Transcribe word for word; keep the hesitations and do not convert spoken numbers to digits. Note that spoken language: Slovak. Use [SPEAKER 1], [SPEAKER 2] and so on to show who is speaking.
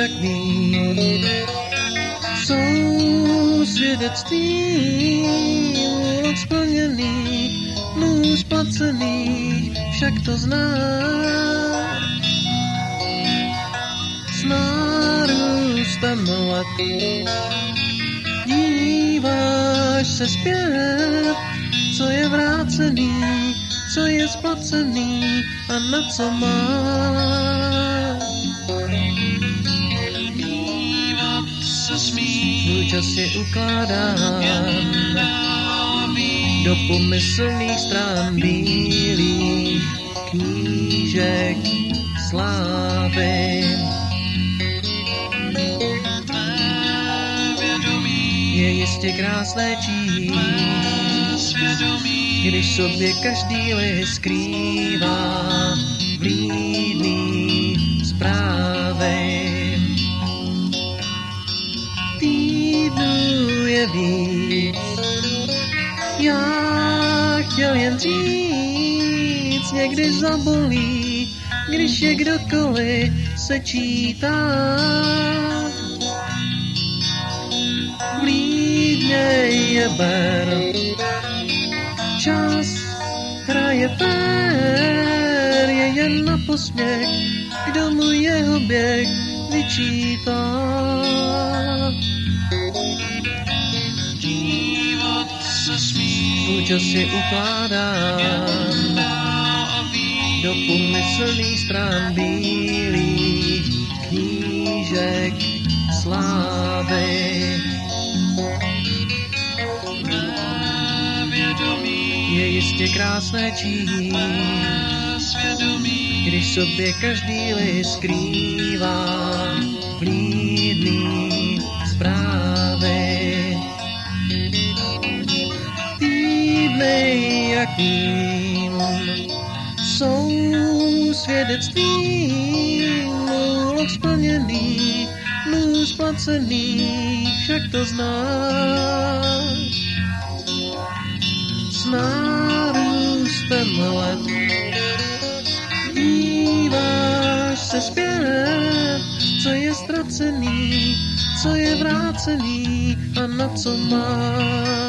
[SPEAKER 1] jak my. Jsou svědectví úloh splněný, dnů splacený, však to znáš. S nárůstem let díváš se zpět, co je vrácený, co je splacený a na co máš. Svůj čas je ukládán do pomyslných strán bílých knížek slávy. Je jistě krásné číst, když sobě každý list skrývá vlídný zprávy. Týdnů je víc, já chtěl jen říct, někdy zabolí, když je kdokoliv sečítá. Vlídněj je ber, čas hraje fér, je jen na posměch, kdo mu jeho běh vyčítá. Svůj čas je ukládán do pomyslných strán bílých knížek slávy. Je jistě krásné číst, když sobě každý list skrývá vlídný zprávy. Týdny jak ním jsou svědectvím úloh splněných, dnů splacených, však to znáš. S nárůstem let díváš se zpět, co je ztracený, co je vrácený a na co máš.